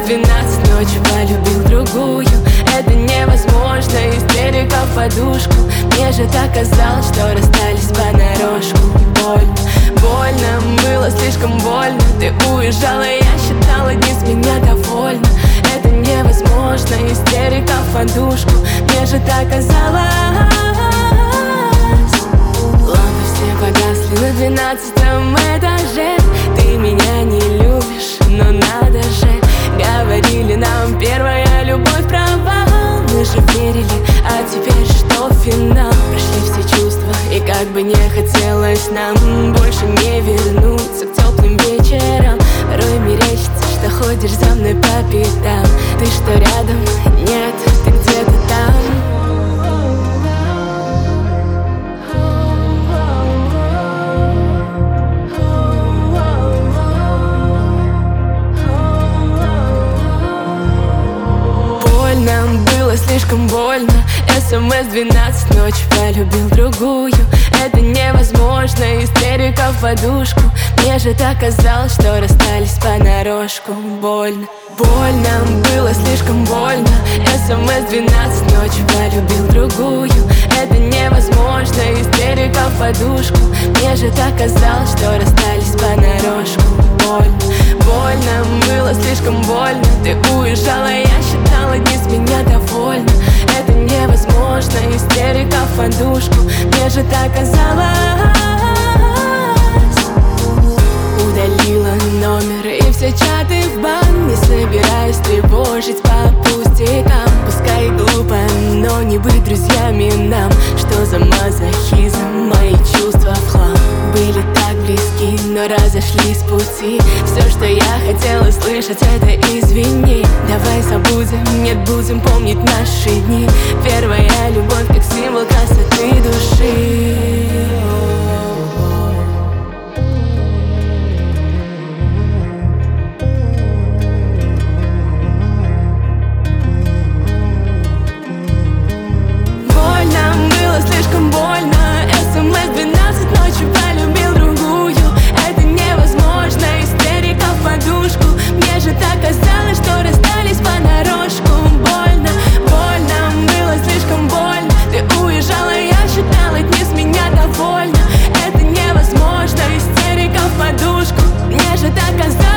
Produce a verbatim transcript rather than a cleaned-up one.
эс двенадцать ночью полюбил другую. Это невозможно, истерика в подушку. Мне же так казалось, что расстались понарошку. Больно, больно, было слишком больно. Ты уезжала, я считала дни, с меня довольна. Это невозможно, истерика в подушку. Мне же так казалось. Лампы все погасли на двенадцатом этаже. Ты меня не любишь, но надо же. Говорили нам, первая любовь провал. Мы же верили, а теперь что финал? Прошли все чувства, и как бы не хотелось нам больше не вернуться к теплым вечерам. Порой мерещится, что ходишь за мной по пятам. Ты что, рядом? Нет, ты где-то там. Нам было слишком больно. эс эм эс двенадцать ночью полюбил другую. Это невозможно, истерика в подушку. Мне же так казалось, что расстались понарошку. Больно, больно, было слишком больно. эс эм эс двенадцать ночью полюбил другую. Это невозможно, истерика в подушку. Мне же так казалось, что расстались понарошку. Больно, больно, было слишком больно. Ты уезжала, я считала дни, с меня довольна. Это невозможно, истерика в подушку. Мне же так казалось. Удалила номер и все чаты в бан. Не собираюсь тревожить по пустякам. Пускай глупо, но не быть друзьями нам. Что за мазохизм, мои чувства в хлам. Были так близки, но разошлись пути. Все, что я хотела слышать, это извини. Давай забудем, нет, будем помнить наши дни. Первая любовь как символ красоты души. Слишком больно, эс эм эс двенадцать ночью полюбил другую. Это невозможно, истерика в подушку. Мне же так казалось, что расстались понарошку. Больно, больно, было слишком больно. Ты уезжала, я считала дни, с меня довольна. Это невозможно, истерика в подушку. Мне же так казалось.